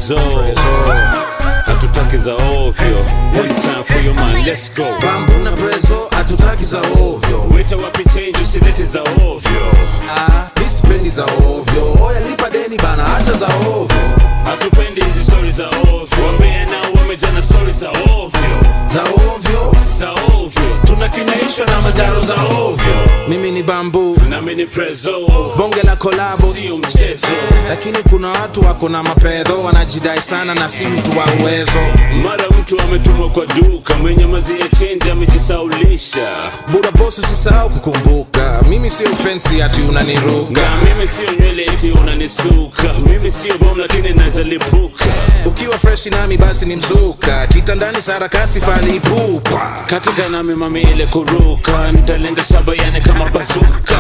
Prezo, hatutaki za ovyo. One time for your man, let's go. Bambu na Prezo, hatutaki za ovyo. Weta wapi change, usilete za ovyo. Isipendi za ovyo. Oya lipa deni bana, acha za ovyo. Hatupendi hizi stories za ovyo. Wambea nao wamejana stories za ovyo. Za ovyo, za ovyo. tunakinaishwa na manjaro za ovyo. Mimi ni Bambu na mimi ni Prezo. Bonge la kolabo sio mchezo. Lakini kuna watu wako na mapedho, wanajidai sana na si mtu wa uwezo. Mara mtu ametumwa kwa duka, mwenye mazi ya change amejisaulisha. Buda boss usisahau kukumbuka, mimi sio fancy ati unaniruka. Mimi sio nywele eti unanisuka. Mimi sio bomb lakini naweza lipuka. Ukiwa fresh nami basi ni mzuka, kitandani sarakasi fali pupa. Katika nami mami ile kuruka, nitalenga shaba yani kama bazuka.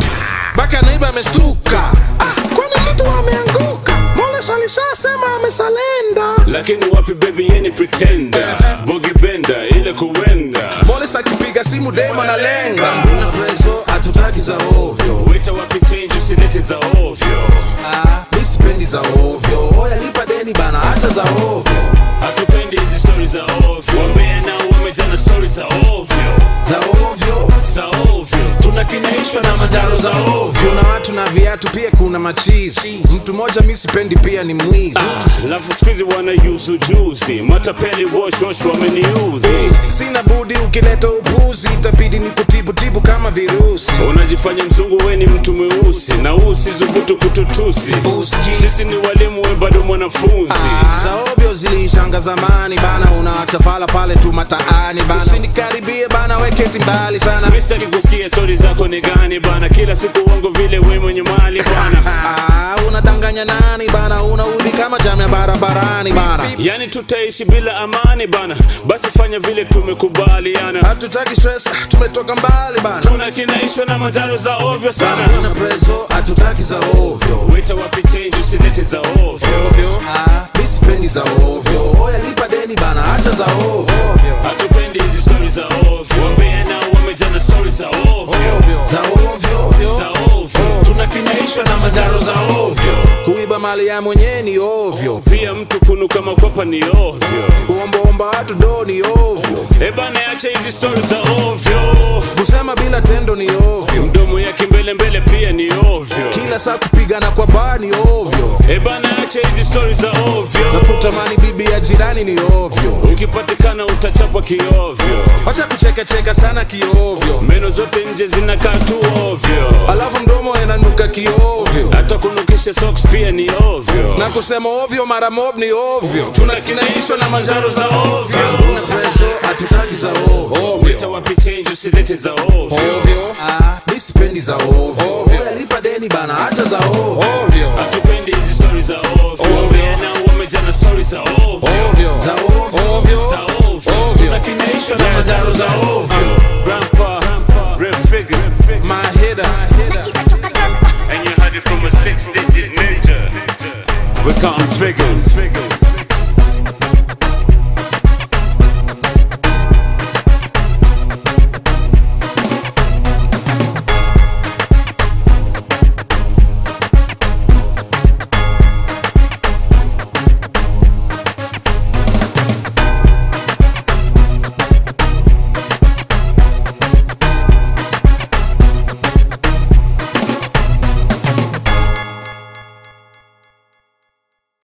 Baka naiba amestuka, kwani mtu ameanguka. Mole salisema amesalenda. Lakini wapi baby yeni pretender. Bogi benda ile kuwenda. Mole sakipiga simu demo na lenga. Bambu na Prezo, hatutaki za ovyo. Weta wapi change, usilete za ovyo. Isipendi za ovyo. Oya lipa deni bana, acha za ovyo. Hatupendi hizi stories za ovyo. Wambea nao wamejana stories za ovyo. Za ovyo, za ovyo. tunakinaishwa na manjaro za ovyo. Kuna watu na viatu pia kuna machizi. Mtu moja mimi sipendi pia ni mwizi. Lafu squeezy wana use ujuzi. Matapeli wash wameniudhi. Sina budi ukileta upuzi, itabidi ni kutibu kama virusi. Unajifanya mzungu we ni mtu mweusi. Na usisubutu kututusi. Sisi ni walimu we bado mwanafunzi. Za ovyo zilishanga zamani bana, unatafala pale tu mataani bana. Usinikaribie bana, weketi mbali sana. Mistaki kusikia stories zako ni gani bana. Kila siku wangu vile we mwenye mali bana. Unadanganya nani bana, unaudhi kama jam ya barabarani bana. Yani tutaishi bila amani bana. Basi fanya vile tumekubaliana. Hatutaki stress, tumetoka mbali bana. Tunakinaishwa na manjaro za ovyo sana. Bambu na Prezo, hatutaki za ovyo. Weta wapi change, usilete za ovyo. Isipendi za ovyo. Oya lipa deni bana, acha za ovyo. Hatupendi hizi stories za ovyo. Wambea nao wamejana stories za ovyo. Za ovyo, za ovyo. tunakinaishwa na manjaro za ovyo. Kuiba mali ya mwenye ni ovyo. Pia mtu kunuka makwapa ni ovyo. Kuombaomba watu do ni ovyo. Ebana acha hizi stories za ovyo. Kusema bila tendo ni ovyo. Mdomo ya kimbele pia ni ovyo. Kila saa kupigana kwa baa ni ovyo. Ebana acha hizi stories za ovyo. Na kutamani bibi ya jirani ni ovyo. Ukipatikana utachapwa kiovyo. Wacha kucheka sana kiovyo. Meno zote nje zinakaa tu ovyo. Alafu mdomo inanuka kiovyo. Hata kunukisha socks pia ni ovyo. Na kusema ovyo mara mob ni ovyo. Tunakinaishwa na manjaro za ovyo. Bambu na Prezo, hatutaki za ovyo. Weta wapi change, usilete za ovyo. Isipendi za ovyo. Oya lipa deni bana,